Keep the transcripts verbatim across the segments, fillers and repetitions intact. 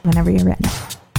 Whenever you're ready.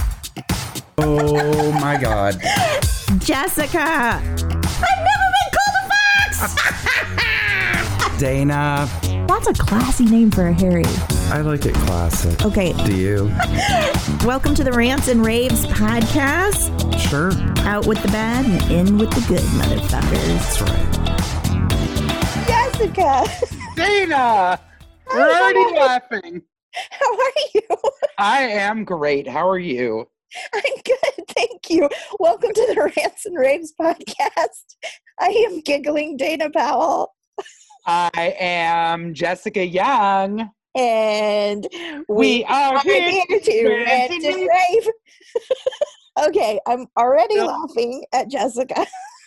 Oh my God. Jessica! I've never been called a fox! Dana. That's a classy name for a Harry. I like it classic. Okay. Do you? Welcome to the Rants and Raves podcast. Sure. Out with the bad and in with the good, motherfuckers. That's right. Jessica! Dana! We're Hi, already how are you? laughing. How are you? I am great. How are you? I'm good, thank you. Welcome to the Rants and Raves podcast. I am giggling Dana Powell. I am Jessica Young. And we, We are are here here to rant and rave. Okay, I'm already Yep. laughing at Jessica.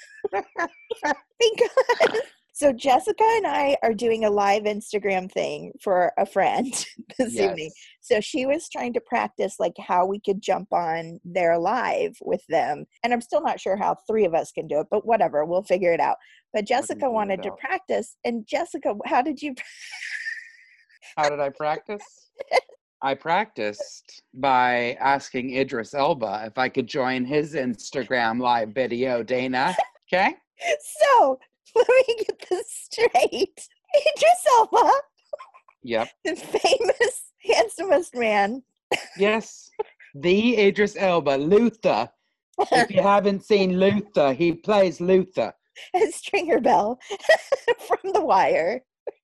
Because so Jessica and I are doing a live Instagram thing for a friend this Yes. evening. So she was trying to practice like how we could jump on their live with them. And I'm still not sure how three of us can do it, but whatever, we'll figure it out. But Jessica figure it wanted to out. practice. And Jessica, how did you How did I practice? I practiced by asking Idris Elba if I could join his Instagram live video, Dana. Okay? So let me get this straight. Idris Elba, Yep. the famous, handsomest man. Yes. The Idris Elba, Luther. If you haven't seen Luther, he plays Luther. As Stringer Bell from The Wire.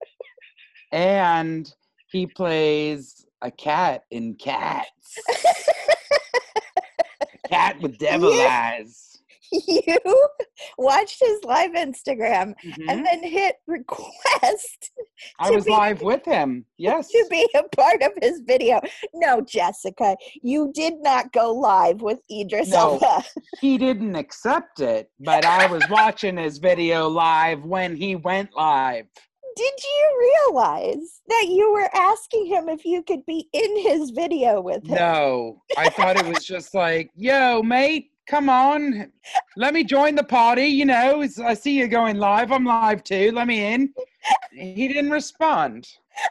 And he plays a cat in Cats. A cat with devil Yeah. eyes. You watched his live Instagram Mhm. and then hit request I to was be- live with him. Yes. to be a part of his video. No, Jessica, you did not go live with Idris No. Elba. He didn't accept it, but I was watching his video live when he went live. Did you realize that you were asking him if you could be in his video with him? No, I thought it was just like, yo, mate, come on. Let me join the party. You know, it's- I see you going live. I'm live too. Let me in. He didn't respond.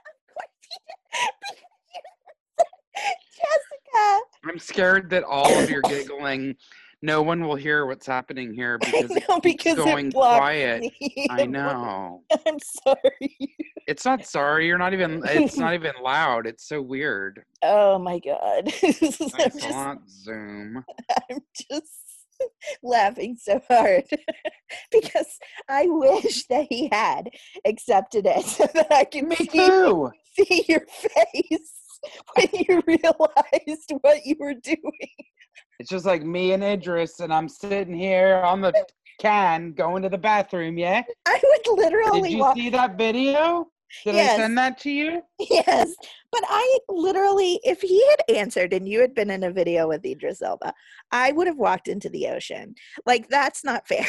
Jessica, I'm scared that all of your giggling, no one will hear what's happening here because I it know keeps because going it blocked quiet. me. I know. I'm sorry. It's not sorry. You're not even, it's not even loud. It's so weird. Oh my God. I'm Thanks a just, lot, Zoom. I'm just laughing so hard because I wish that he had accepted it so that I could Me see, too. see your face when you realized what you were doing. It's just like me and Idris, and I'm sitting here on the can going to the bathroom, yeah? I would literally Did you walk. see that video? Did Yes. I send that to you? Yes, but I literally, if he had answered and you had been in a video with Idris Elba, I would have walked into the ocean. Like, that's not fair.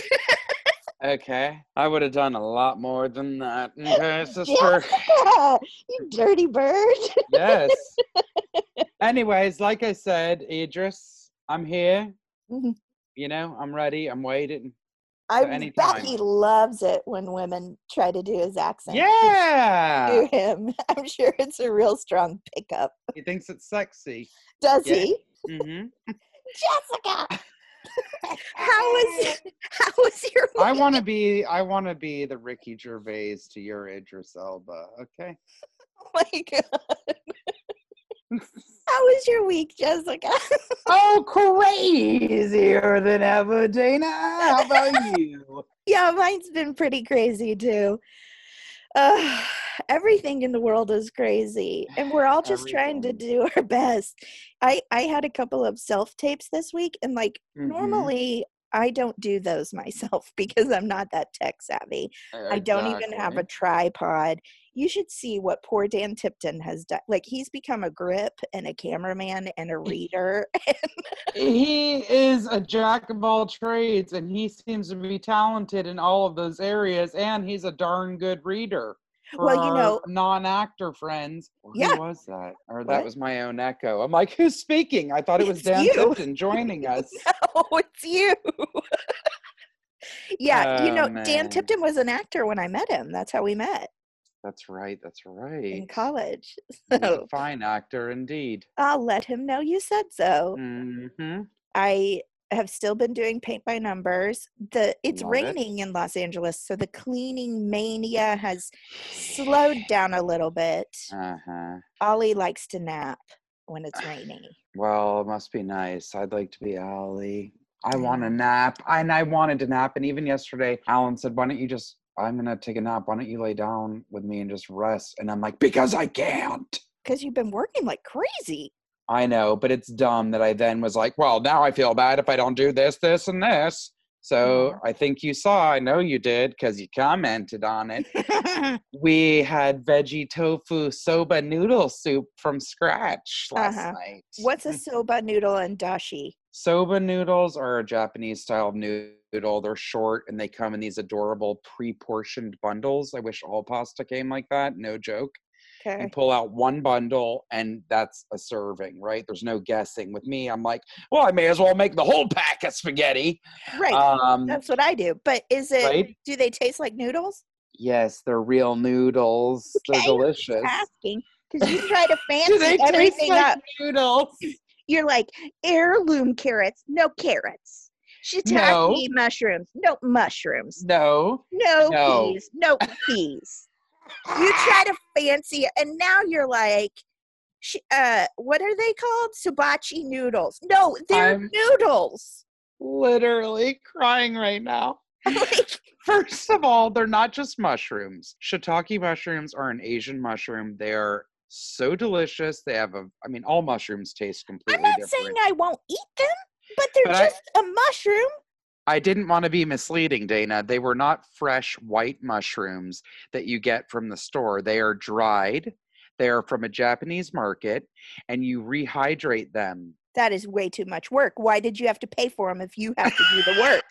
Okay. I would have done a lot more than that. Okay, sister. Yeah, you dirty bird. Yes. Anyways, like I said, Idris, I'm here. Mhm. You know, I'm ready. I'm waiting. I anytime. bet he loves it when women try to do his accent. Yeah. To him. I'm sure it's a real strong pickup. He thinks it's sexy. Does Yeah. he? hmm Jessica! How was how was your I week? want to be. I want to be the Ricky Gervais to your Idris Elba. Okay. Oh my God. How was your week, Jessica? Oh, crazier than ever, Dana. How about you? Yeah, mine's been pretty crazy too. Uh, everything in the world is crazy, and we're all just trying to Everything. do our best. I I had a couple of self tapes this week, and like Mhm. normally I don't do those myself because I'm not that tech savvy. I don't even have a Exactly. tripod. You should see what poor Dan Tipton has done. Like, he's become a grip and a cameraman and a reader. He is a jack of all trades, and he seems to be talented in all of those areas, and he's a darn good reader. For Well, you our know- non-actor friends. Who Yeah. was that? Or What? that was my own echo. I'm like, who's speaking? I thought it was It's Dan you. Tipton joining us. No, it's you. Yeah, you Oh, know, Dan man. Tipton was an actor when I met him. That's how we met. That's right. That's in right. college. He's a So fine actor indeed. I'll let him know you said so. Mm-hmm. I have still been doing paint by numbers. The it's Love it. raining in Los Angeles, so the cleaning mania has slowed down a little bit. Uh-huh. Ollie likes to nap when it's rainy. Well, it must be nice. I'd like to be Allie. I I want a know. nap. And I wanted to nap. And even yesterday, Alan said, why don't you just, I'm going to take a nap. Why don't you lay down with me and just rest? And I'm like, because I can't. Because you've been working like crazy. I know, but it's dumb that I then was like, well, now I feel bad if I don't do this, this, and this. So Yeah. I think you saw, I know you did because you commented on it. We had veggie tofu soba noodle soup from scratch last Uh-huh. night. What's a soba noodle and dashi? Soba noodles are a Japanese style noodle. They're short and they come in these adorable pre-portioned bundles. I wish all pasta came like that. No joke. You Okay. pull out one bundle and that's a serving, right? There's no guessing. With me, I'm like, well, I may as well make the whole pack of spaghetti. Right. Um, That's what I do. But is it, right? do they taste like noodles? Yes, they're real noodles. They're Okay, delicious. asking because you try to Do fancy they taste everything like up. noodles? You're like heirloom carrots, no carrots. Shiitake No. mushrooms, no mushrooms. No. No, No. peas, no peas. You try to fancy it, and now you're like, sh- uh, what are they called? Subachi noodles. No, they're I'm- noodles. Literally crying right now. Like, First of all, they're not just mushrooms. Shiitake mushrooms are an Asian mushroom. They are so delicious. They have a, I mean, all mushrooms taste I'm completely not different. saying I won't eat them, but they're But I- just a mushroom. I didn't want to be misleading, Dana. They were not fresh white mushrooms that you get from the store. They are dried. They are from a Japanese market, and you rehydrate them. That is way too much work. Why did you have to pay for them if you have to do the work?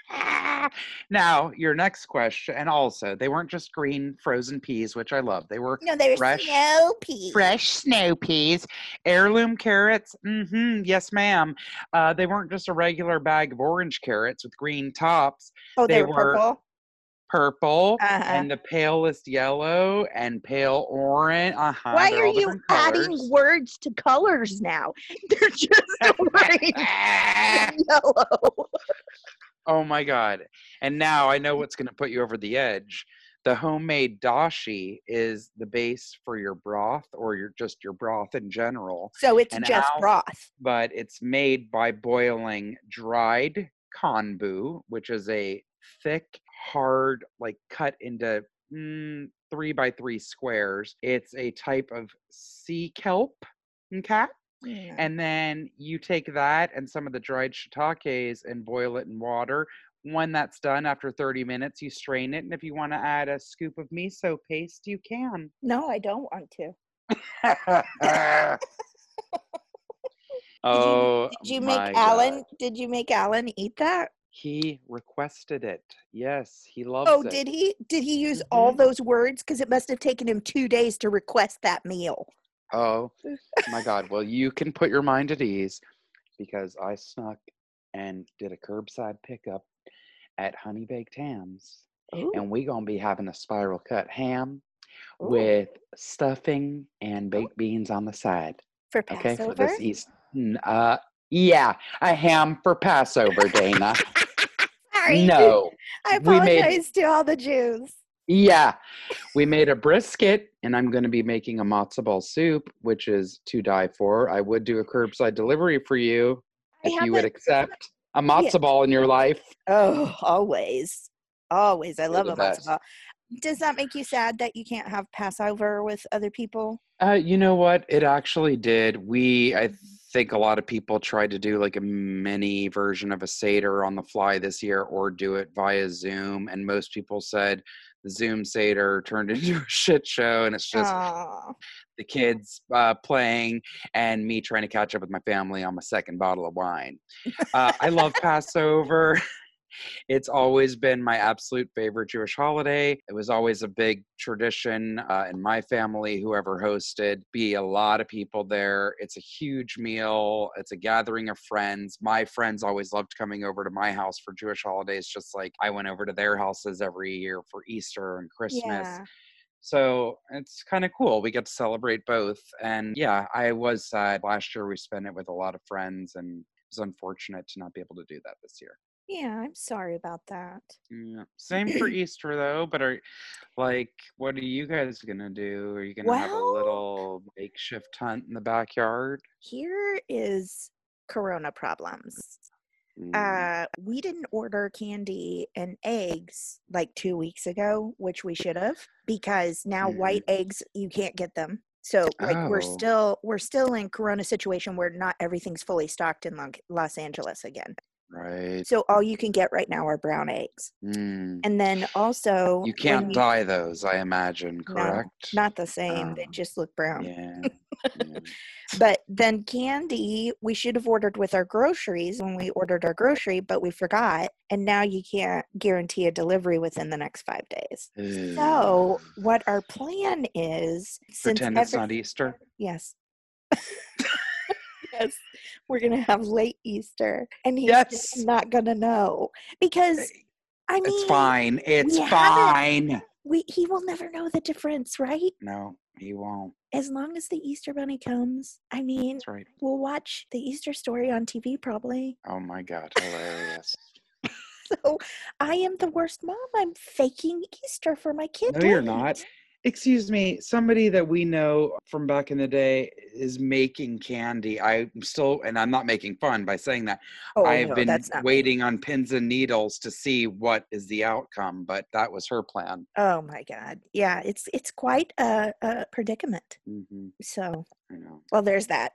Now, your next question, and also, they weren't just green frozen peas, which I love. They were No, they were fresh, snow peas. fresh snow peas, heirloom carrots. Mm-hmm, yes, ma'am. Uh, they weren't just a regular bag of orange carrots with green tops. Oh, they, they were were purple. Purple Uh-huh. and the palest yellow and pale orange. Uh-huh. Why they're are all you different adding colors. words to colors now? They're just orange and yellow. Oh my God. And now I know what's going to put you over the edge. The homemade dashi is the base for your broth or your just your broth in general. So it's And just how- broth. But it's made by boiling dried konbu, which is a thick, hard, like cut into mm, three by three squares. It's a type of sea kelp, okay? Yeah. And then you take that and some of the dried shiitakes and boil it in water. When that's done, after thirty minutes, you strain it. And if you want to add a scoop of miso paste, you can. No, I don't want to. oh, Did you my make Alan? God. Did you make Alan eat that? He requested it. Yes, he loves Oh, it. did he? Did he use all Mhm. those words? Because it must have taken him two days to request that meal. Oh, my God. Well, you can put your mind at ease because I snuck and did a curbside pickup at Honey Baked Hams. Ooh. And we going to be having a spiral cut ham Ooh. with stuffing and baked beans on the side. For Okay, Passover? for this East. n- Uh, yeah, a ham for Passover, Dana. Sorry. No. I we made- apologize to all the Jews. Yeah, we made a brisket, and I'm going to be making a matzo ball soup, which is to die for. I would do a curbside delivery for you I if you would haven't- accept a matzo Yeah. ball in your life. Oh, always. Always. I love the a matzo best. ball. Does that make you sad that you can't have Passover with other people? Uh, you know what? It actually did. We, I think a lot of people tried to do like a mini version of a Seder on the fly this year or do it via Zoom. And most people said the Zoom Seder turned into a shit show. And it's just Aw. the kids uh, playing and me trying to catch up with my family on my second bottle of wine. Uh, I love Passover. It's always been my absolute favorite Jewish holiday. It was always a big tradition uh, in my family, whoever hosted, be a lot of people there. It's a huge meal. It's a gathering of friends. My friends always loved coming over to my house for Jewish holidays, just like I went over to their houses every year for Easter and Christmas. Yeah. So it's kind of cool. We get to celebrate both. And yeah, I was sad. Last year we spent it with a lot of friends, and it was unfortunate to not be able to do that this year. Yeah, I'm sorry about that. Yeah. Same for Easter though, but are like, what are you guys gonna do? Are you gonna have a Well- little makeshift hunt in the backyard? Here is Corona problems. Mm. Uh, we didn't order candy and eggs like two weeks ago, which we should have, because now Mhm. white eggs, you can't get them. So like we're Oh. still we're still in Corona situation where not everything's fully stocked in Lo- Los Angeles again. Right. So all you can get right now are brown eggs. Mm. And then also You when can't you- dye those, I imagine, No, correct? not the same. They Oh, just look brown. Yeah. yeah. But then candy, we should have ordered with our groceries when we ordered our grocery, but we forgot. And now you can't guarantee a delivery within the next five days. So Ew. what our plan is, since Pretend it's every- not Easter. yes. Yes, we're gonna have late Easter, and he's Yes. just not gonna know because I mean, It's fine. It's haven't- fine. we he will never know the difference, right? No, he won't. As long as the Easter Bunny comes, I mean, That's right. we'll watch the Easter story on T V probably. Oh my God, hilarious. So I am the worst mom. I'm faking Easter for my kid. No, you're not. Excuse me, somebody that we know from back in the day is making candy. I'm still, and I'm not making fun by saying that. Oh, I've no, been that's not me. waiting on pins and needles to see what is the outcome, but that was her plan. Oh my God. Yeah, it's it's quite a, a predicament. hmm So, I know. well, there's that.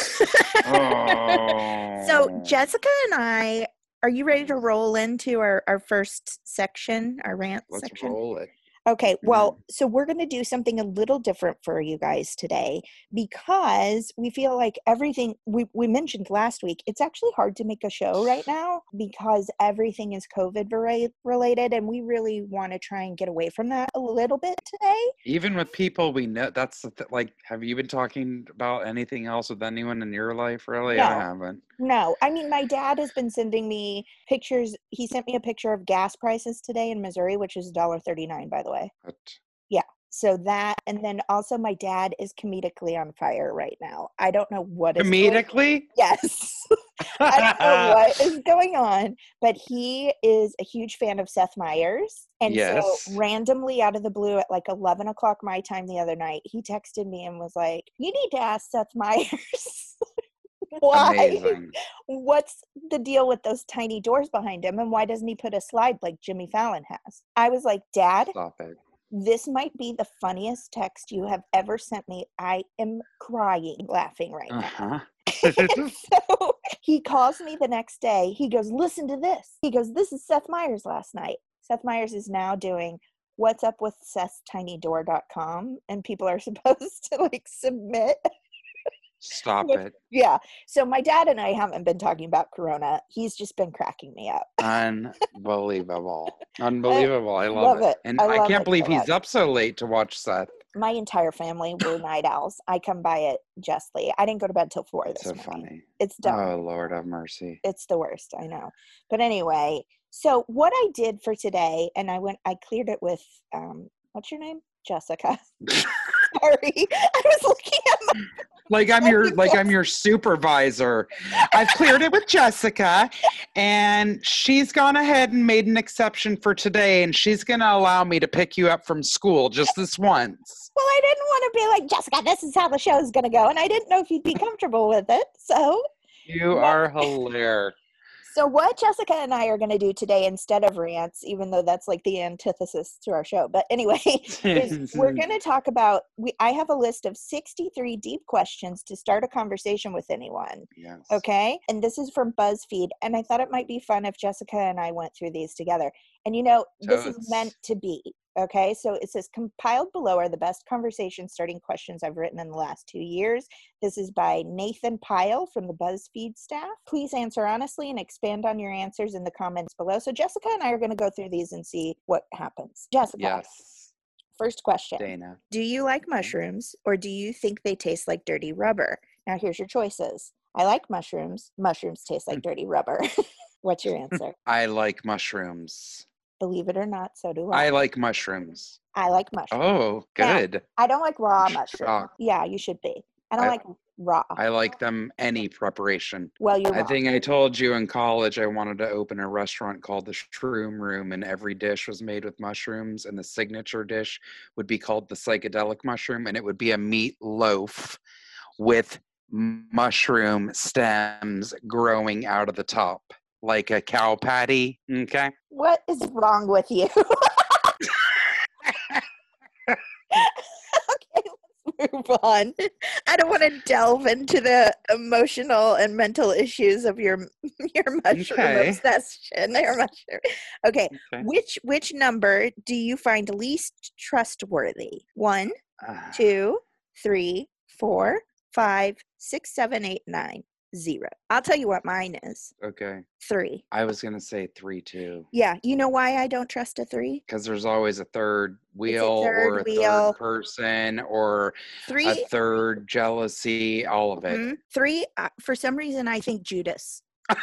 Oh. So Jessica and I, are you ready to roll into our, our first section, our rant Let's section? roll it. Okay, well, so we're going to do something a little different for you guys today because we feel like everything we, we mentioned last week, it's actually hard to make a show right now because everything is COVID rela- related, and we really want to try and get away from that a little bit today. Even with people we know, that's the th- like, have you been talking about anything else with anyone in your life, really? I No. haven't. No, I mean, my dad has been sending me pictures. He sent me a picture of gas prices today in Missouri, which is one dollar thirty-nine, by the way. But So that, and then also my dad is comedically on fire right now. I don't know what is going- comedically? Yes. I don't know what is going on, but he is a huge fan of Seth Meyers. And Yes. so randomly out of the blue at like eleven o'clock my time the other night, he texted me and was like, you need to ask Seth Meyers. Why? Amazing. What's the deal with those tiny doors behind him? And why doesn't he put a slide like Jimmy Fallon has? I was like, Dad, Stop it. this might be the funniest text you have ever sent me. I am crying laughing right now. Uh-huh. And so he calls me the next day. He goes, listen to this. He goes, this is Seth Meyers last night. Seth Meyers is now doing what's up with Seth's tiny door dot com, and people are supposed to like submit. Stop With- it. Yeah. So my dad and I haven't been talking about Corona. He's just been cracking me up. Unbelievable. Unbelievable. I love, Love it. And I I, love can't it believe so he's much. up so late to watch Seth. My entire family were night owls. I come by it justly. I didn't go to bed till four this So morning. funny. It's dumb. Oh, Lord have mercy. It's the worst, I know. But anyway, so what I did for today, and I went, I cleared it with, um, what's your name? Jessica. Sorry, I was looking at my. Like I'm your like I'm your supervisor. I've cleared it with Jessica, and she's gone ahead and made an exception for today, and she's gonna allow me to pick you up from school just this once. Well, I didn't want to be like, Jessica, this is how the show's going to go. And I didn't know if you'd be comfortable with it. So, You What- are hilarious. so what Jessica and I are going to do today instead of rants, even though that's like the antithesis to our show. But anyway, is we're going to talk about, we, I have a list of sixty-three deep questions to start a conversation with anyone. Yes. Okay. And this is from BuzzFeed. And I thought it might be fun if Jessica and I went through these together. And you know, this is Totes. meant to be. Okay. So it says compiled below are the best conversation starting questions I've written in the last two years. This is by Nathan Pyle from the BuzzFeed staff. Please answer honestly and expand on your answers in the comments below. So Jessica and I are going to go through these and see what happens. Jessica, Yes. first question. Dana. Do you like mushrooms or do you think they taste like dirty rubber? Now here's your choices. I like mushrooms. Mushrooms taste like dirty rubber. What's your answer? I like mushrooms. Believe it or not, so do I. I like mushrooms. I like mushrooms. Oh, Now, good. I don't like raw I'm mushrooms. shocked. Yeah, you should be. I don't I- like raw. I like them any preparation. Well, you're I wrong. think I told you in college I wanted to open a restaurant called the Shroom Room, and every dish was made with mushrooms, and the signature dish would be called the psychedelic mushroom, and it would be a meat loaf with m- mushroom stems growing out of the top, like a cow patty. Okay. What is wrong with you? Okay, let's move on. I don't want to delve into the emotional and mental issues of your your mushroom Okay. obsession. Your mushroom. Okay, Okay. which which number do you find least trustworthy? One, Ah, two, three, four, five, six, seven, eight, nine, zero. I'll tell you what mine is. okay. Three. I was going to say three, too. Yeah, you know why I don't trust a three? Because there's always a third wheel or third a wheel. third person or a Three. third jealousy, all of it. Mhm. Three. Uh, for some reason, I think Judas.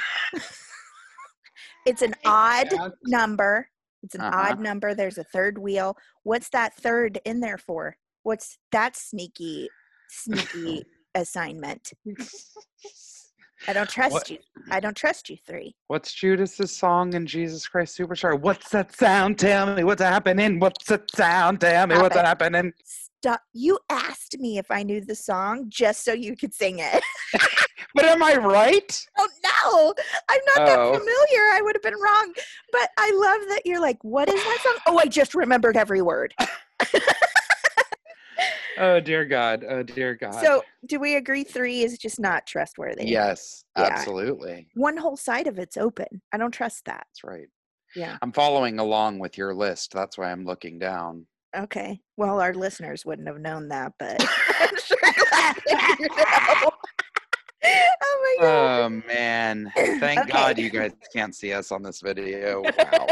It's an odd Yeah. number. It's an Uh-huh. odd number. There's a third wheel. What's that third in there for? What's that sneaky, sneaky assignment? I don't trust What- you. I don't trust you, three. What's Judas's song in Jesus Christ Superstar? What's that sound? Tell me what's happening. What's that sound? Tell me Stop what's it. happening. Stop. You asked me if I knew the song just so you could sing it. But am I right? Oh no, I'm not that Oh. familiar. I would have been wrong. But I love that you're like, what is that song? Oh, I just remembered every word. Oh, dear God. Oh, dear God. So do we agree three is just not trustworthy? yes, Yeah. absolutely. One whole side of it's open. I don't trust that. That's right. Yeah. I'm following along with your list. That's why I'm looking down. Okay. Well, our listeners wouldn't have known that, but I'm sure glad that you know. Oh my god. Oh, man. Thank Okay. God you guys can't see us on this video. Wow.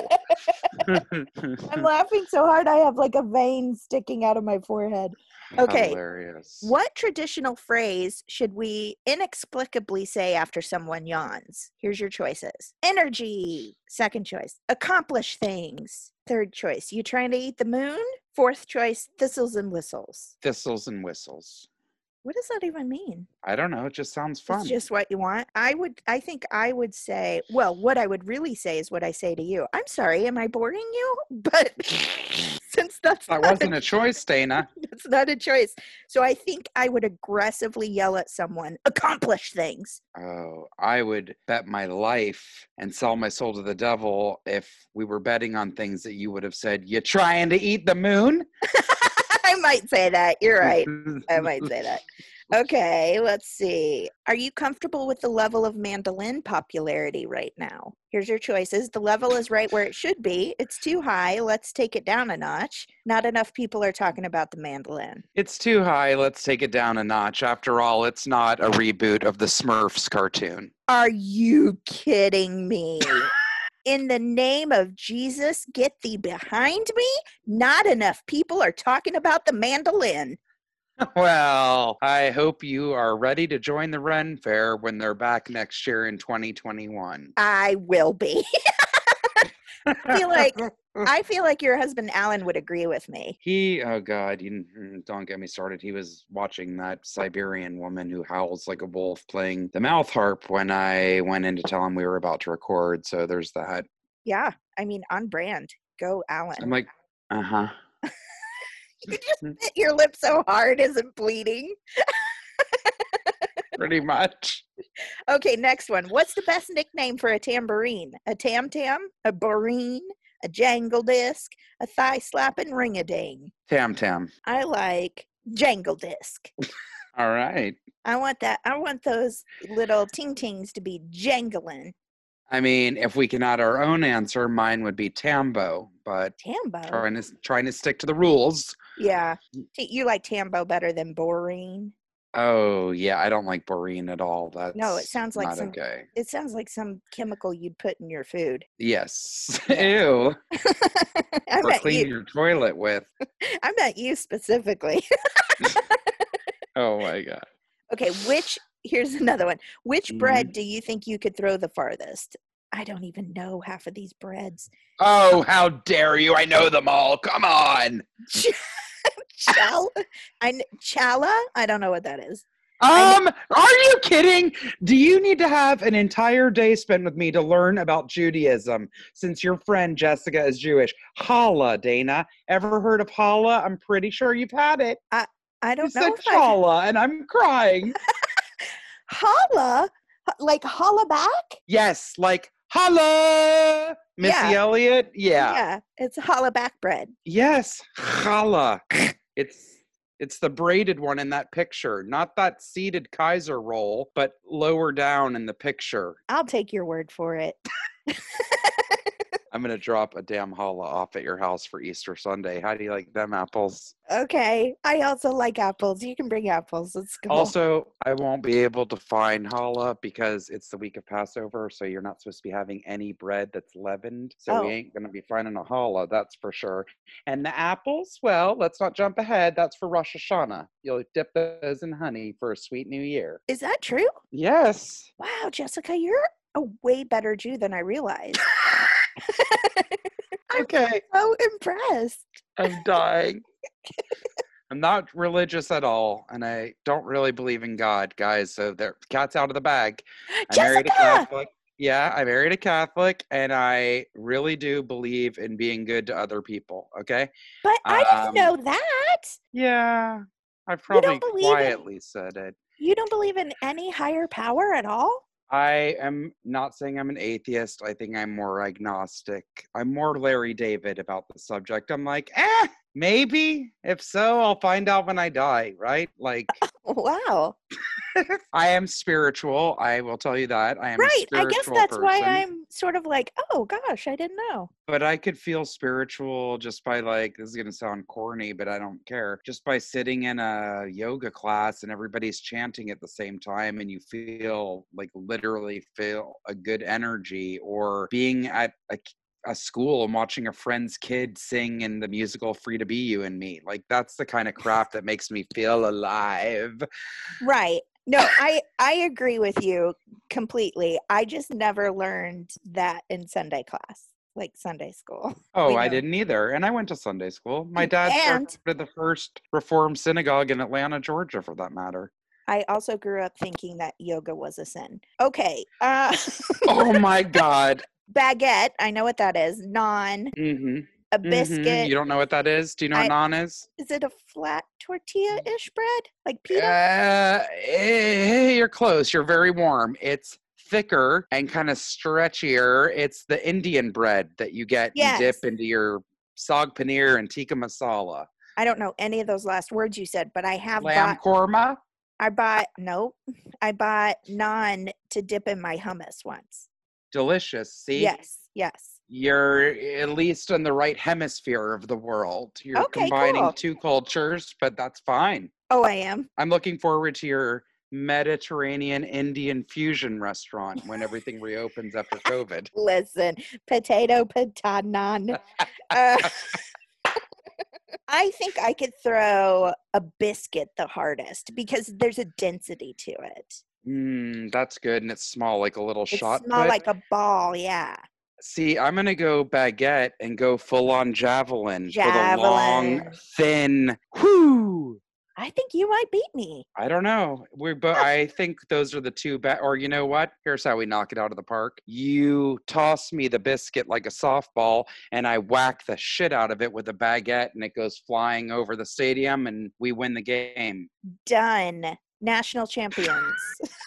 I'm laughing so hard I have like a vein sticking out of my forehead. Okay. Hilarious. What traditional phrase should we inexplicably say after someone yawns? Here's your choices. Energy. Second choice. Accomplish things. Third choice. You trying to eat the moon? Fourth choice. Thistles and whistles. Thistles and whistles. What does that even mean? I don't know. It just sounds fun. It's just what you want. I would, I think I would say, well, what I would really say is what I say to you. I'm sorry, am I boring you? But since that's That not wasn't a choice, Dana. It's not a choice. So I think I would aggressively yell at someone, accomplish things. Oh, I would bet my life and sell my soul to the devil if we were betting on things that you would have said, you trying to eat the moon? I might say that. You're right. I might say that. Okay, let's see. Are you comfortable with the level of mandolin popularity right now? Here's your choices. The level is right where it should be. It's too high. Let's take it down a notch. Not enough people are talking about the mandolin. It's too high. Let's take it down a notch. After all, it's not a reboot of the Smurfs cartoon. Are you kidding me? In the name of Jesus, get thee behind me. Not enough people are talking about the mandolin. Well, I hope you are ready to join the Ren Fair when they're back next year in twenty twenty-one. I will be. I feel like I feel like your husband Alan would agree with me. He, oh God, you mm, don't get me started. He was watching that Siberian woman who howls like a wolf playing the mouth harp when I went in to tell him we were about to record. So there's that. Yeah, I mean, on brand. Go, Alan. I'm like, uh huh. You just bit your lip so hard, is it bleeding? Pretty much. Okay, next one. What's the best nickname for a tambourine? A tam tam, a bourine, a jangle disc, a thigh slapping ring a ding. Tam Tam. I like jangle disc. All right. I want that. I want those little ting tings to be jangling. I mean, if we can add our own answer, mine would be Tambo, but Tambo. trying to trying to stick to the rules. Yeah. T- You like Tambo better than bourine? Oh yeah, I don't like Boreen at all. That's No, it sounds like not some- okay. It sounds like some chemical you'd put in your food. Yes. Yeah. Ew. I Or meant clean you. your toilet with. I meant you specifically. Oh my God. Okay, which here's another one. Which Mhm. bread do you think you could throw the farthest? I don't even know half of these breads. Oh, how dare you? I know them all. Come on. Chal, I kn- chala? I don't know what that is. Um, are you kidding? Do you need to have an entire day spent with me to learn about Judaism since your friend Jessica is Jewish? Challah, Dana. Ever heard of challah? I'm pretty sure you've had it. I You don't know said if I've challah, and I'm crying. holla, H- like holla back. Yes, like holla, Missy Yeah. Elliott. Yeah. Yeah, it's holla back bread. Yes, challah. It's it's the braided one in that picture, not that seeded Kaiser roll, but lower down in the picture. I'll take your word for it. I'm gonna drop a damn challah off at your house for Easter Sunday. How do you like them apples? Okay. I also like apples. You can bring apples. Let's go. Also, I won't be able to find challah because it's the week of Passover, so you're not supposed to be having any bread that's leavened. So we Oh. ain't gonna be finding a challah, that's for sure. And the apples, well, let's not jump ahead. That's for Rosh Hashanah. You'll dip those in honey for a sweet new year. Is that true? Yes. Wow, Jessica, you're a way better Jew than I realized. I'm Okay. so impressed. I'm dying. I'm not religious at all, and I don't really believe in God, guys. So there, cat's out of the bag. I married a Jessica! Catholic. Yeah, I married a Catholic, and I really do believe in being good to other people. Okay. But I didn't Um, know that. Yeah, I've You don't probably believe in- quietly said it. You don't believe in any higher power at all? I am not saying I'm an atheist. I think I'm more agnostic. I'm more Larry David about the subject. I'm like, eh, maybe. If so, I'll find out when I die, right? Like, Wow. I am spiritual. I will tell you that. I am a Right. I guess spiritual that's why person. I'm sort of like, oh gosh, I didn't know. But I could feel spiritual just by, like, this is going to sound corny, but I don't care. Just by sitting in a yoga class and everybody's chanting at the same time and you feel, like, literally feel a good energy, or being at a, a school and watching a friend's kid sing in the musical Free to Be You and Me. Like, that's the kind of crap that makes me feel alive. Right. No, I I agree with you completely. I just never learned that in Sunday class, like Sunday school. Oh, We I know. didn't either. And I went to Sunday school. My And- dad and- started the first Reformed synagogue in Atlanta, Georgia, for that matter. I also grew up thinking that yoga was a sin. Okay. Uh Oh my God. baguette, I know what that is. Naan, Mm-hmm. a biscuit. You don't know what that is? Do you know I- what naan is? Is it a flat tortilla-ish bread? Like pita? Uh, eh, you're close. You're very warm. It's thicker and kind of stretchier. It's the Indian bread that you get and dip Yes. into your saag paneer and tikka masala. I don't know any of those last words you said, but I have Lamb bought korma? I bought nope. I bought naan to dip in my hummus once. Delicious. See? Yes, yes. You're at least in the right hemisphere of the world. You're Okay, combining cool. two cultures, but that's fine. Oh, I am. I'm looking forward to your Mediterranean Indian fusion restaurant when everything reopens after COVID. Listen, potato patanan. Uh, I think I could throw a biscuit the hardest because there's a density to it. Mm, that's good, and it's small, like a little It's shot small put. like a ball, yeah. See, I'm gonna go baguette and go full on javelin, for the long, Javelin. thin. Whoo! I think you might beat me. I don't know. We, but I think those are the two. Ba- or you know what? Here's how we knock it out of the park. You toss me the biscuit like a softball, and I whack the shit out of it with a baguette, and it goes flying over the stadium, and we win the game. Done. National champions.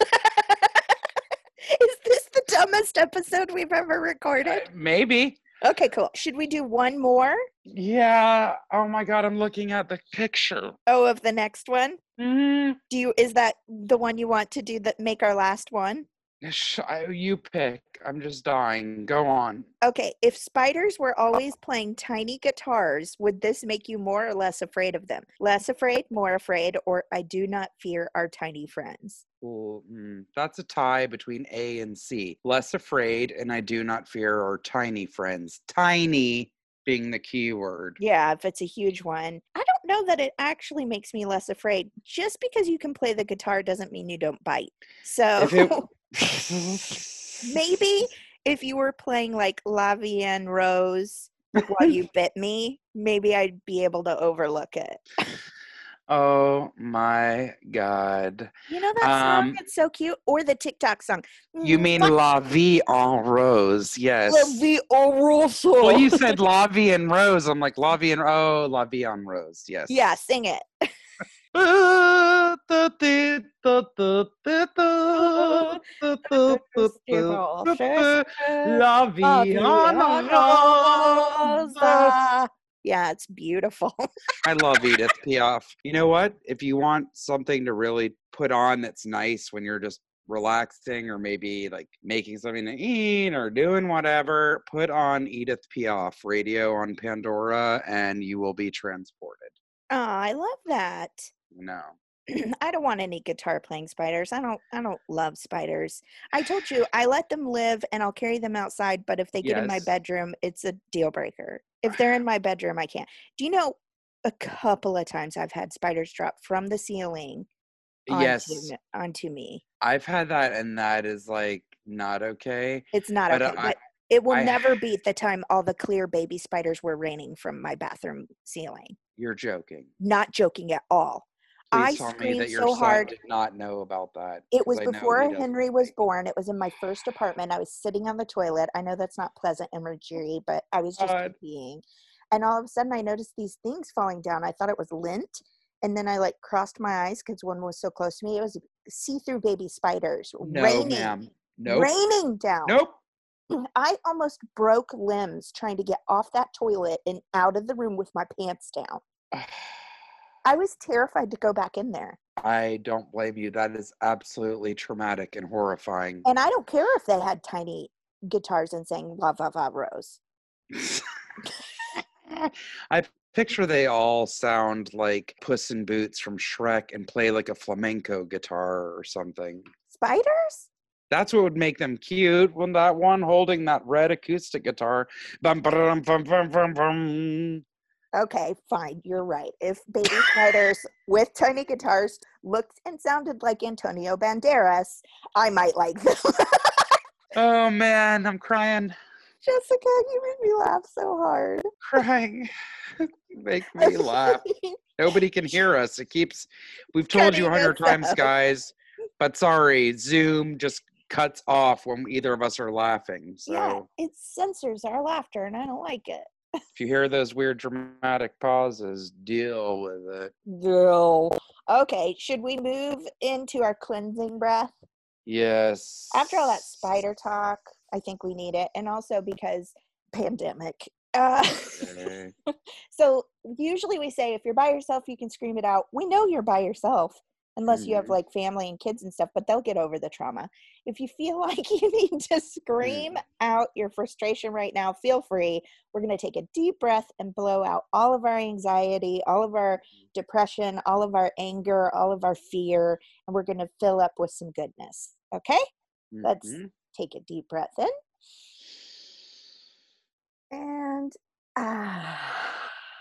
Is this the dumbest episode we've ever Uh, recorded? maybe. Okay, cool. Should we do one more? Yeah. Oh my God, I'm looking at the picture. Oh, of the next one? Mm, Do you is that the one you want to do that make our last one? sh- I- you pick. I'm just dying. Go on. Okay, if spiders were always playing tiny guitars, would this make you more or less afraid of them? Less afraid, more afraid, or I do not fear our tiny friends. Well, mm, that's a tie between A and C. Less afraid, and I do not fear our tiny friends. Tiny being the key word. Yeah, if it's a huge one. I don't know that it actually makes me less afraid. Just because you can play the guitar doesn't mean you don't bite. So If it maybe if you were playing like La Vie en Rose while you bit me, maybe I'd be able to overlook it. Oh my God. You know that song? Um, It's so cute. Or the TikTok song. you mean Mwah! La Vie en Rose? Yes. La Vie en Rose. Well, you said La Vie en Rose. I'm like La Vie en oh La Vie en Rose. Yes. Yeah, sing it. La Vie en Rose. Yeah, it's beautiful. I love Edith Piaf. You know what? If you want something to really put on that's nice when you're just relaxing or maybe like making something to eat or doing whatever, put on Edith Piaf radio on Pandora and you will be transported. Oh, I love that. No. I don't want any guitar playing spiders. I don't I don't love spiders. I told you I let them live and I'll carry them outside, but if they get in my Yes. bedroom, it's a deal breaker. If they're in my bedroom, I can't. Do you know a couple of times I've had spiders drop from the ceiling onto, Yes. m- onto me. I've had that and that is like not okay. It's not But okay. I- But it will I- never beat the time all the clear baby spiders were raining from my bathroom ceiling. You're joking. Not joking at all. I Please tell me screamed that your so son hard. did not know about that. It 'cause was I know before he doesn't Henry was like- born. It was in my first apartment. I was sitting on the toilet. I know that's not pleasant imagery, but I was just God. peeing. And all of a sudden I noticed these things falling down. I thought it was lint. And then I like crossed my eyes because one was so close to me. It was see-through baby spiders No, raining, ma'am. Nope. raining down. Nope. I almost broke limbs trying to get off that toilet and out of the room with my pants down. I was terrified to go back in there. I don't blame you. That is absolutely traumatic and horrifying. And I don't care if they had tiny guitars and sang La Va Va Rose. I picture they all sound like Puss in Boots from Shrek and play like a flamenco guitar or something. Spiders? That's what would make them cute. When that one holding that red acoustic guitar. Bum, ba-dum, bum, bum, bum, bum. Okay, fine. You're right. If baby spiders with tiny guitars looked and sounded like Antonio Banderas, I might like them. Oh man, I'm crying. Jessica, you made me laugh so hard. Crying. Make me laugh. Nobody can hear us. It keeps, we've told you a Cutting hundred us times, out. guys, but sorry, Zoom just cuts off when either of us are laughing. So Yeah, it censors our laughter, and I don't like it. if you hear those weird dramatic pauses, deal with it. No. Okay, should we move into our cleansing breath? Yes. After all that spider talk, I think we need it. And also because pandemic. Uh, Okay. so usually we say if you're by yourself, you can scream it out. We know you're by yourself unless you have Mhm. like family and kids and stuff, but they'll get over the trauma. If you feel like you need to scream Mm. out your frustration right now, feel free. We're going to take a deep breath and blow out all of our anxiety, all of our depression, all of our anger, all of our fear, and we're going to fill up with some goodness. Okay? Let's Mhm. take a deep breath in. And ah.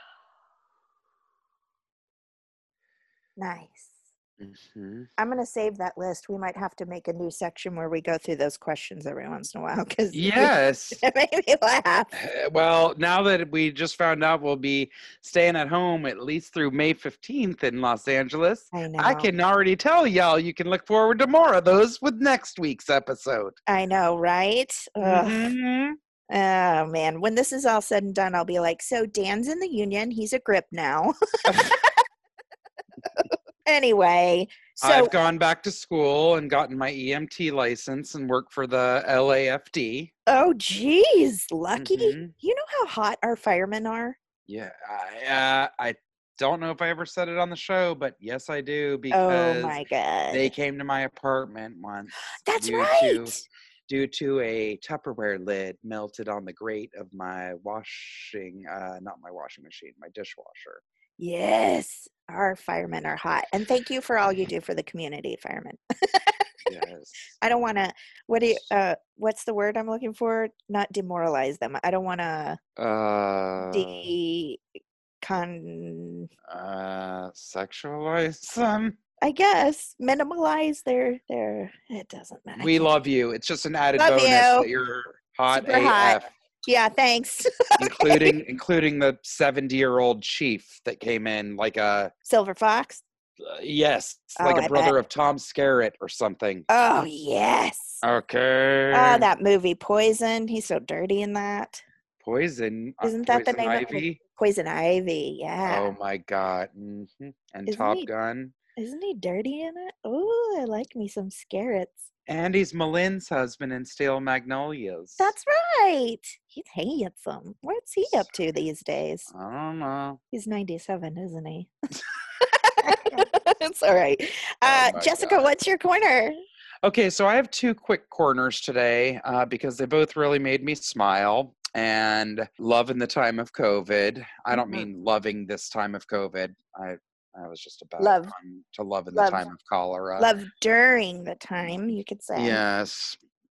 Nice. Mhm. I'm going to save that list. We might have to make a new section where we go through those questions every once in a while because Yes. it made me laugh. Uh, Well, now that we just found out we'll be staying at home at least through May fifteenth in Los Angeles, I know. I can already tell y'all you can look forward to more of those with next week's episode. I know, right? Ugh. Mhm. Oh, man. When this is all said and done, I'll be like, so Dan's in the union. He's a grip now. Anyway, so I've gone back to school and gotten my E M T license and work for the L A F D. oh, geez, lucky. Mhm. You know how hot our firemen are? Yeah, I, uh, I don't know if I ever said it on the show, but yes, I do Oh, because my God. they came to my apartment once. That's due right. To, due to a Tupperware lid melted on the grate of my washing, uh, not my washing machine, my dishwasher. Yes, our firemen are hot. And thank you for all you do for the community, firemen. Yes. I don't want to, what do you, uh, what's the word I'm looking for? Not demoralize them. I don't want to Uh, de, con, uh, sexualize them. I guess, minimalize their, their, it doesn't matter. I We can't- love you. It's just an added Love bonus you. that you're Hot Super hot. A F. Yeah, thanks. including including the seventy-year-old chief that came in like a Silver Fox. uh, yes, Oh, like a I brother bet. of Tom Skerritt or something. Oh, yes. Okay. Oh, that movie Poison. He's so dirty in that. Poison. uh, Isn't that the Poison name of the Ivy. Poison Ivy? Yeah. Oh my God. hmm And Isn't Top he Gun. isn't he dirty in it? Oh, I like me some Scarrets. And he's Malin's husband in Steel Magnolias. That's right. He's handsome. What's he up to these days? I don't know. He's ninety-seven, isn't he? It's all right. Oh Uh, my Jessica, God. what's your corner? Okay, so I have two quick corners today uh, because they both really made me smile and love in the time of COVID. I don't Mhm. mean loving this time of COVID. I I was just a bad Love. pun to love in the Love. time of cholera. Love during the time, you could say. Yes.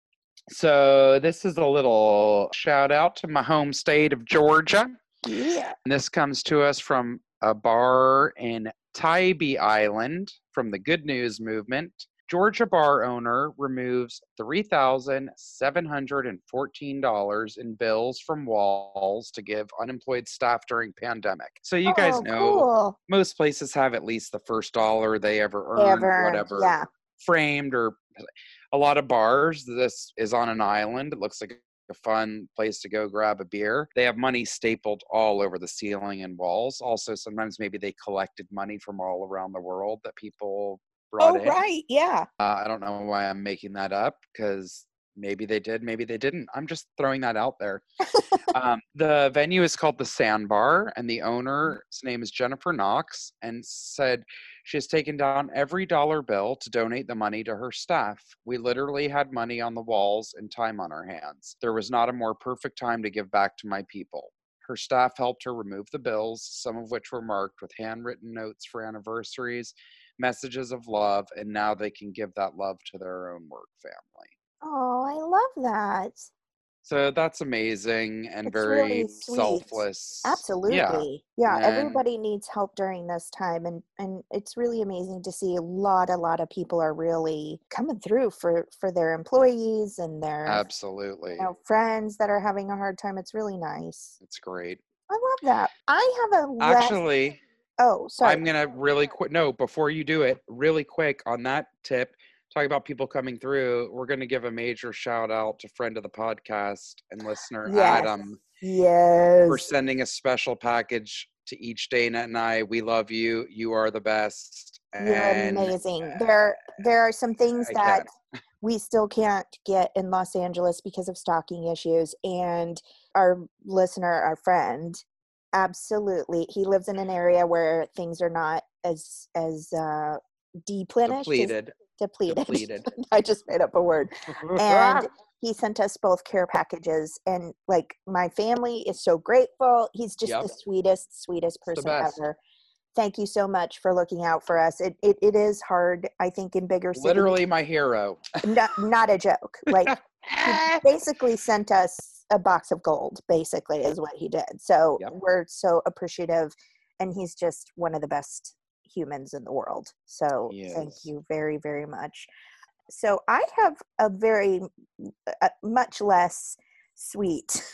So this is a little shout out to my home state of Georgia. Yeah. And this comes to us from a bar in Tybee Island from the Good News Movement. Georgia bar owner removes three thousand seven hundred fourteen dollars in bills from walls to give unemployed staff during pandemic. So you guys Oh, know cool. most places have at least the first dollar they ever earned, Ever. whatever, Yeah. framed, or a lot of bars. This is on an island. It looks like a fun place to go grab a beer. They have money stapled all over the ceiling and walls. Also, sometimes maybe they collected money from all around the world that people brought Oh, in. right. Yeah. Uh, I don't know why I'm making that up because maybe they did, maybe they didn't. I'm just throwing that out there. um, the venue is called the Sandbar, and the owner's name is Jennifer Knox, and said she has taken down every dollar bill to donate the money to her staff. We literally had money on the walls and time on our hands. There was not a more perfect time to give back to my people. Her staff helped her remove the bills, some of which were marked with handwritten notes for anniversaries, messages of love, and now they can give that love to their own work family. Oh, I love that. So that's amazing and It's very really sweet. selfless. Yeah. Absolutely. Yeah, And everybody needs help during this time, and and it's really amazing to see a lot a lot of people are really coming through for for their employees and their absolutely. you know, friends that are having a hard time. It's really nice. It's great. I love that. I have a less Actually, Oh, sorry. I'm going to really quick, no, before you do it, really quick on that tip, talk about people coming through. We're going to give a major shout out to friend of the podcast and listener, Yes. Adam, Yes. for sending a special package to each Dana and I. We love you. You are the best. You're And amazing. There there are some things I that can. we still can't get in Los Angeles because of stalking issues, and our listener, our friend, absolutely, he lives in an area where things are not as as uh deplenished as- Depleted. depleted. Depleted. I just made up a word. And he sent us both care packages, and like my family is so grateful. He's just Yep. the sweetest sweetest the person best. ever. Thank you so much for looking out for us. It it, it is hard, I think, in bigger cities. Literally my hero. not, not a joke. Like he basically sent us a box of gold, basically, is what he did. So Yep. we're so appreciative, and he's just one of the best humans in the world. So He thank is. you very, very much. So I have a very uh, much less sweet.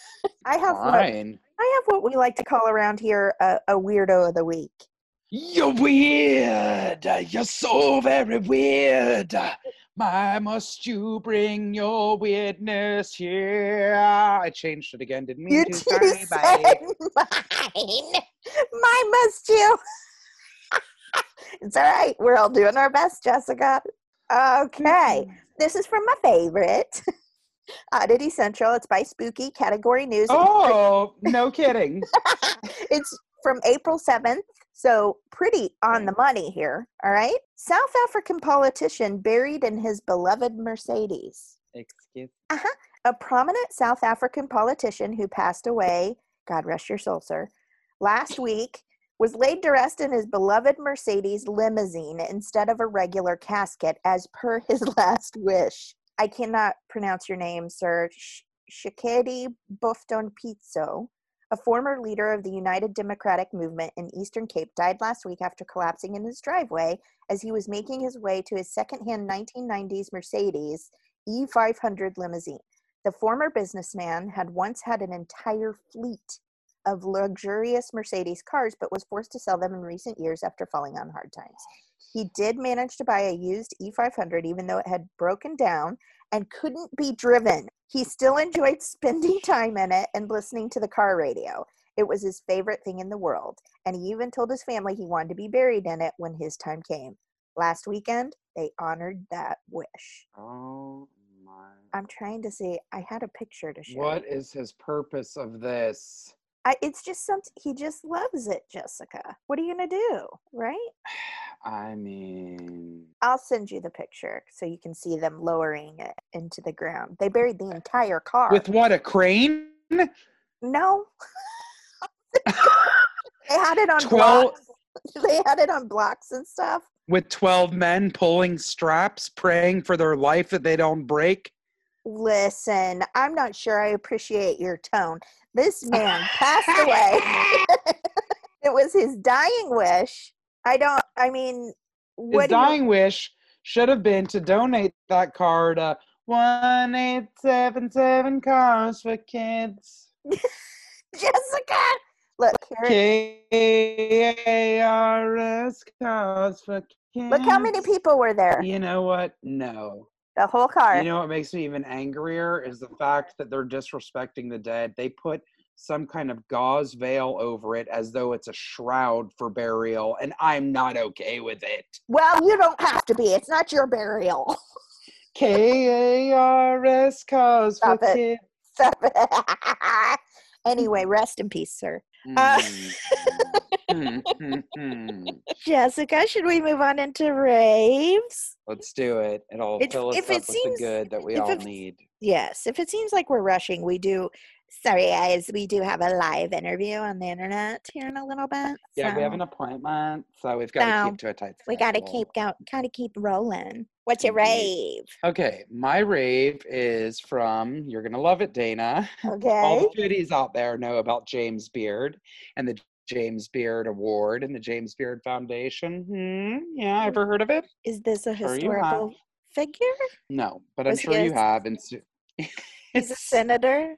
I have what Fine. I have what we like to call around here a, a weirdo of the week. You're weird. You're so very weird. Why must you bring your weirdness here? I changed it again. Didn't mean You to. two Sorry, said bye. mine. Mine must you. It's all right. We're all doing our best, Jessica. Okay. This is from my favorite, Oddity Central. It's by Spooky Category News. Oh, no kidding. It's from April seventh, so pretty on the money here. All right. South African politician buried in his beloved Mercedes. Excuse Uh-huh. A prominent South African politician who passed away, God rest your soul, sir, last week was laid to rest in his beloved Mercedes limousine instead of a regular casket, as per his last wish. I cannot pronounce your name, sir. Sh- Shikedi Bufton Pizzo, a former leader of the United Democratic Movement in Eastern Cape, died last week after collapsing in his driveway as he was making his way to his secondhand nineteen nineties Mercedes E five hundred limousine. The former businessman had once had an entire fleet of luxurious Mercedes cars, but was forced to sell them in recent years after falling on hard times. He did manage to buy a used E five hundred, even though it had broken down and couldn't be driven. He still enjoyed spending time in it and listening to the car radio. It was his favorite thing in the world, and he even told his family he wanted to be buried in it when his time came. Last weekend, they honored that wish. Oh my. I'm trying to see. I had a picture to show. What is his purpose of this? I, it's just something, he just loves it, Jessica. What are you going to do, right? I mean, I'll send you the picture so you can see them lowering it into the ground. They buried the entire car. with what, a crane? No. They had it on twelve blocks. They had it on blocks and stuff. With twelve men pulling straps, praying for their life that they don't break? Listen, I'm not sure I appreciate your tone. This man passed away. It was his dying wish. I don't, I mean, what His do you- dying wish should have been to donate that car to one eight seven seven Cars for Kids. Jessica, look here. K A R S Cars for Kids. Look how many people were there. You know what? No. The whole car. You know what makes me even angrier is the fact that they're disrespecting the dead. They put some kind of gauze veil over it as though it's a shroud for burial, and I'm not okay with it. Well, you don't have to be. It's not your burial. K A R S Cars for Stop it. Kids. Stop it. Anyway, rest in peace, sir. Uh, Mm, mm, mm. Jessica, should we move on into raves? Let's do it. It'll It's- fill us if up it with seems- the good that we if all it- need. Yes. If it seems like we're rushing, we do. Sorry, guys. We do have a live interview on the internet here in a little bit. Yeah, we have so an appointment, so we've got to So, keep to a tight schedule. we got to keep go, kind of keep rolling. What's your Indeed. rave? Okay, my rave is from, you're going to love it, Dana. All Okay. the foodies out there know about James Beard and the James Beard Award and the James Beard Foundation. Hmm, yeah, ever heard of it? Is this a Sure you have. historical figure? No, but I'm Was he sure you a- have. And so- He's a senator?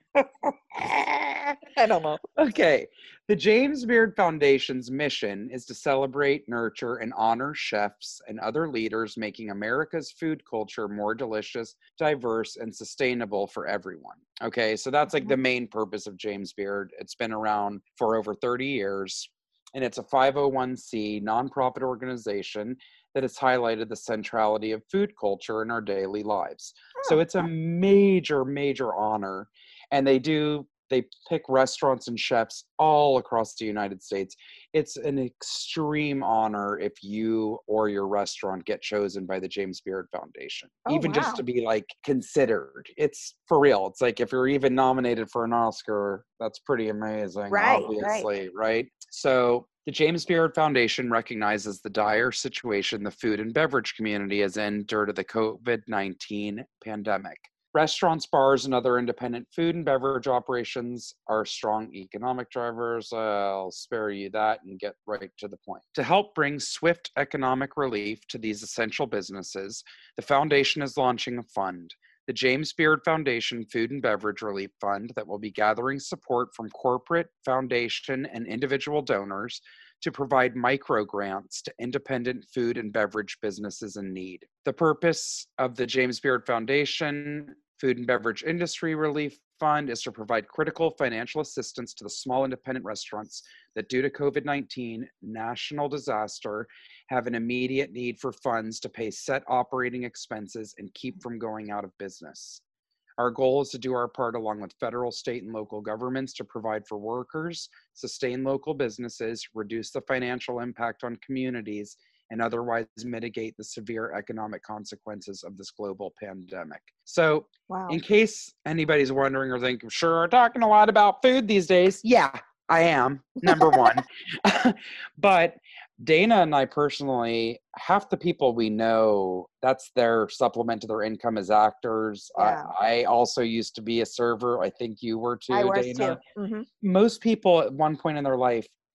I don't know. Okay. The James Beard Foundation's mission is to celebrate, nurture, and honor chefs and other leaders making America's food culture more delicious, diverse, and sustainable for everyone. Okay, so that's like the main purpose of James Beard. It's been around for over thirty years, and it's a five oh one c nonprofit organization that has highlighted the centrality of food culture in our daily lives. So it's a major, major honor. And they do, they pick restaurants and chefs all across the United States. It's an extreme honor if you or your restaurant get chosen by the James Beard Foundation, Oh, even just wow. to be like considered. It's for real. It's like if you're even nominated for an Oscar, that's pretty amazing, Right, right. obviously, right? So the James Beard Foundation recognizes the dire situation the food and beverage community is in due to the COVID nineteen pandemic. Restaurants, bars, and other independent food and beverage operations are strong economic drivers. Uh, I'll spare you that and get right to the point. To help bring swift economic relief to these essential businesses, the foundation is launching a fund, the James Beard Foundation Food and Beverage Relief Fund, that will be gathering support from corporate, foundation, and individual donors to provide micro grants to independent food and beverage businesses in need. The purpose of the James Beard Foundation Food and Beverage Industry Relief Fund is to provide critical financial assistance to the small independent restaurants that, due to COVID nineteen national disaster, have an immediate need for funds to pay set operating expenses and keep from going out of business. Our goal is to do our part along with federal, state, and local governments to provide for workers, sustain local businesses, reduce the financial impact on communities, and otherwise mitigate the severe economic consequences of this global pandemic. So, Wow. in case anybody's wondering or thinking, sure, we're talking a lot about food these days. Yeah, I am, number one. But Dana and I personally, half the people we know, that's their supplement to their income as actors. Yeah. I, I also used to be a server. I think you were too, I was Dana. too. Mhm. Most people at one point in their life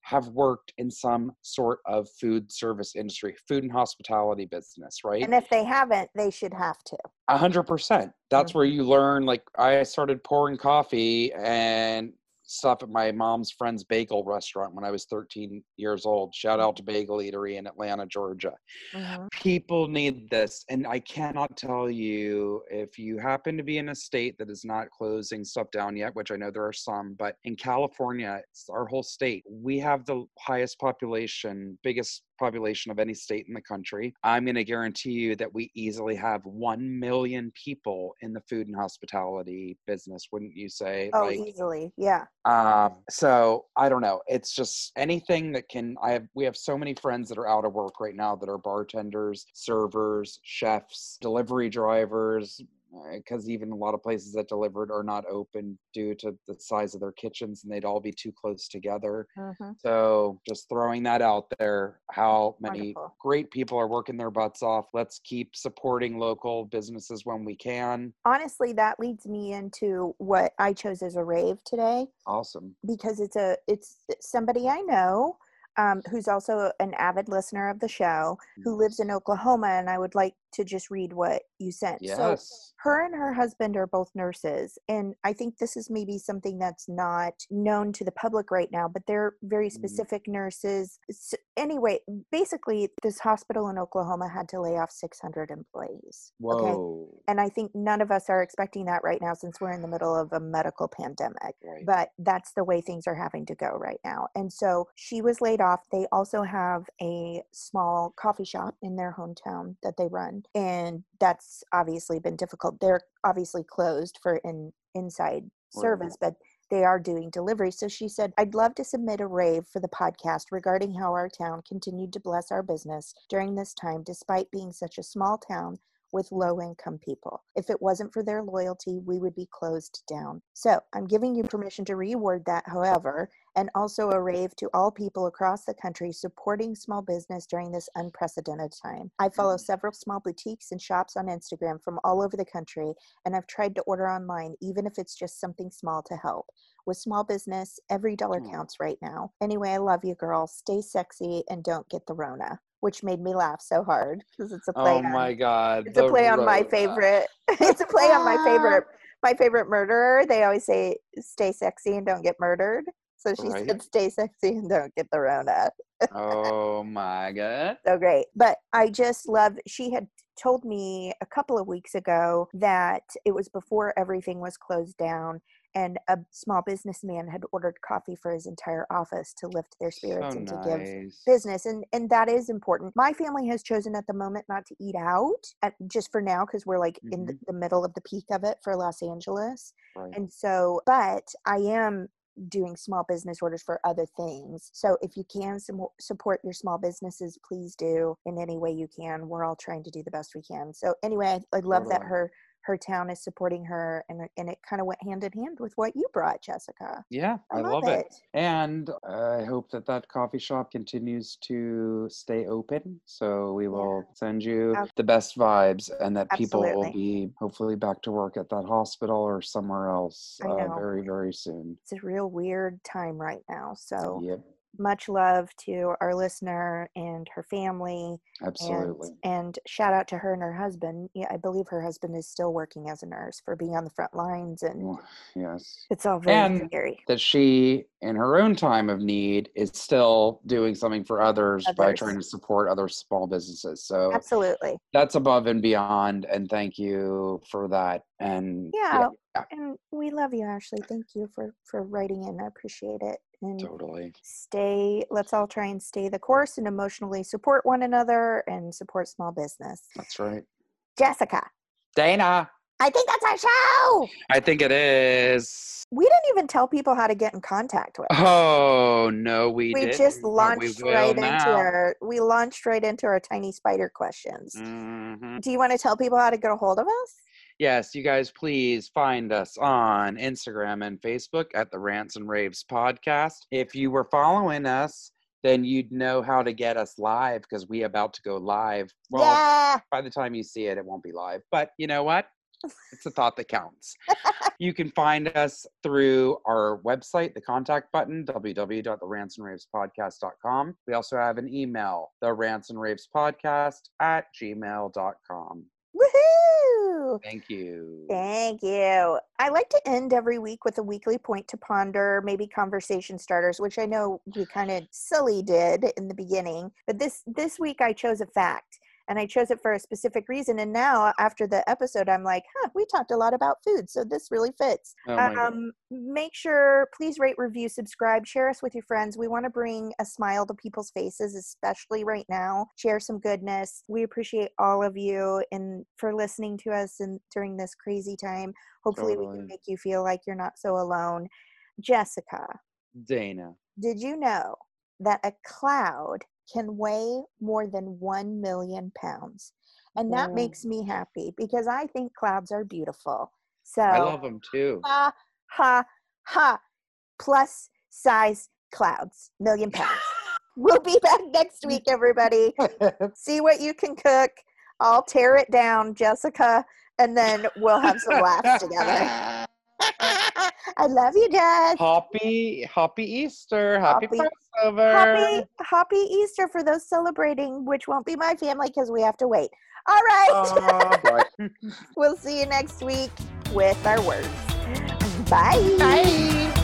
have worked in some sort of food service industry, food and hospitality business, right? And if they haven't, they should have to. A hundred percent. That's Mhm. where you learn. Like, I started pouring coffee and stuff at my mom's friend's bagel restaurant when I was thirteen years old. Shout out to Bagel Eatery in Atlanta, Georgia. Mhm. People need this. And I cannot tell you, if you happen to be in a state that is not closing stuff down yet, which I know there are some, but in California, it's our whole state, we have the highest population, biggest population of any state in the country. I'm going to guarantee you that we easily have one million people in the food and hospitality business, wouldn't you say? Oh, Like, easily. Yeah. um, so I don't know. It's just anything that can, I have, we have so many friends that are out of work right now that are bartenders, servers, chefs, delivery drivers, because even a lot of places that delivered are not open due to the size of their kitchens and they'd all be too close together. Mm-hmm. So just throwing that out there, how many Wonderful. great people are working their butts off. Let's keep supporting local businesses when we can. Honestly, that leads me into what I chose as a rave today, Awesome. because it's a it's somebody I know, um, who's also an avid listener of the show, who lives in Oklahoma, and I would like to just read what you sent. So Yes. her and her husband are both nurses, and I think this is maybe something that's not known to the public right now, but they're very specific nurses. S anyway, basically, this hospital in Oklahoma had to lay off six hundred employees. Okay. Whoa. And I think none of us are expecting that right now, since we're in the middle of a medical pandemic. Right. But that's the way things are having to go right now. And so she was laid off. They also have a small coffee shop in their hometown that they run. And that's obviously been difficult. They're obviously closed for an inside service, but they are doing delivery. So she said, I'd love to submit a rave for the podcast regarding how our town continued to bless our business during this time, despite being such a small town with low-income people. If it wasn't for their loyalty, we would be closed down. So I'm giving you permission to reword that, however, and also a rave to all people across the country supporting small business during this unprecedented time. I follow several small boutiques and shops on Instagram from all over the country, and I've tried to order online, even if it's just something small to help. With small business, every dollar counts right now. Anyway, I love you, girl. Stay sexy and don't get the Rona, which made me laugh so hard because it's a play Oh on, my God. it's a the play on my Rona. favorite, it's a play on my favorite, my favorite murderer. They always say, stay sexy and don't get murdered. So she Right. said, stay sexy and don't get the Rona. Oh my God. So great. But I just love, she had told me a couple of weeks ago that it was before everything was closed down, and a small businessman had ordered coffee for his entire office to lift their spirits So and to give nice. business. And and that is important. My family has chosen at the moment not to eat out, at, just for now, because we're like in the, Mhm. the middle of the peak of it for Los Angeles. Right. And so, but I am doing small business orders for other things. So if you can su- support your small businesses, please do in any way you can. We're all trying to do the best we can. So anyway, I, I love that Totally. her her town is supporting her, and and it kind of went hand in hand with what you brought, Jessica. Yeah, I I love love it. it. And I hope that that coffee shop continues to stay open. So we Yeah. will send you Ab- the best vibes, and that people will Absolutely. be hopefully back to work at that hospital or somewhere else I uh, know. very, very soon. It's a real weird time right now. So Yep, much love to our listener and her family, and absolutely. and shout out to her and her husband. Yeah, I believe her husband is still working as a nurse, for being on the front lines, and Well, yes. it's all very And scary. that she, in her own time of need, is still doing something for others, by Others. trying to support other small businesses. So Absolutely. that's above and beyond. And thank you for that. And Yeah. yeah, And we love you, Ashley. Thank you for for writing in. I appreciate it. And totally. stay, let's all try and stay the course and emotionally support one another and support small business. That's right. Jessica, Dana, I think that's our show. I think it is. We didn't even tell people how to get in contact with us. Oh, no, we, We didn't. just but launched we will right now. into our we launched right into our tiny spider questions. Mhm. Do you want to tell people how to get a hold of us? Yes, you guys, please find us on Instagram and Facebook at the Rants and Raves Podcast. If you were following us, then you'd know how to get us live, because we about to go live. Well, yeah. by the time you see it, it won't be live. But you know what? It's a thought that counts. You can find us through our website, the contact button, w w w dot the rants and raves podcast dot com. We also have an email, the rants and raves podcast at gmail dot com. Woohoo! Thank you. Thank you. I like to end every week with a weekly point to ponder, maybe conversation starters, which I know we kind of silly did in the beginning. But this this week I chose a fact. And I chose it for a specific reason. And now after the episode, I'm like, huh, we talked a lot about food. So this really fits. Oh my God. Um, make sure, please rate, review, subscribe, share us with your friends. We want to bring a smile to people's faces, especially right now. Share some goodness. We appreciate all of you and for listening to us and during this crazy time. Hopefully we Totally. can make you feel like you're not so alone. Jessica, Dana. did you know that a cloud can weigh more than one million pounds? And that Wow. makes me happy because I think clouds are beautiful. So, I love them too. ha, ha, ha, plus size clouds, million pounds. We'll be back next week, everybody. See what you can cook. I'll tear it down, Jessica, and then we'll have some laughs together. I love you guys. Happy, happy Easter. Happy, Happy- Passover. Happy, happy Easter for those celebrating, which won't be my family because we have to wait. All right. Aw, boy. We'll see you next week with our words. Bye. Bye.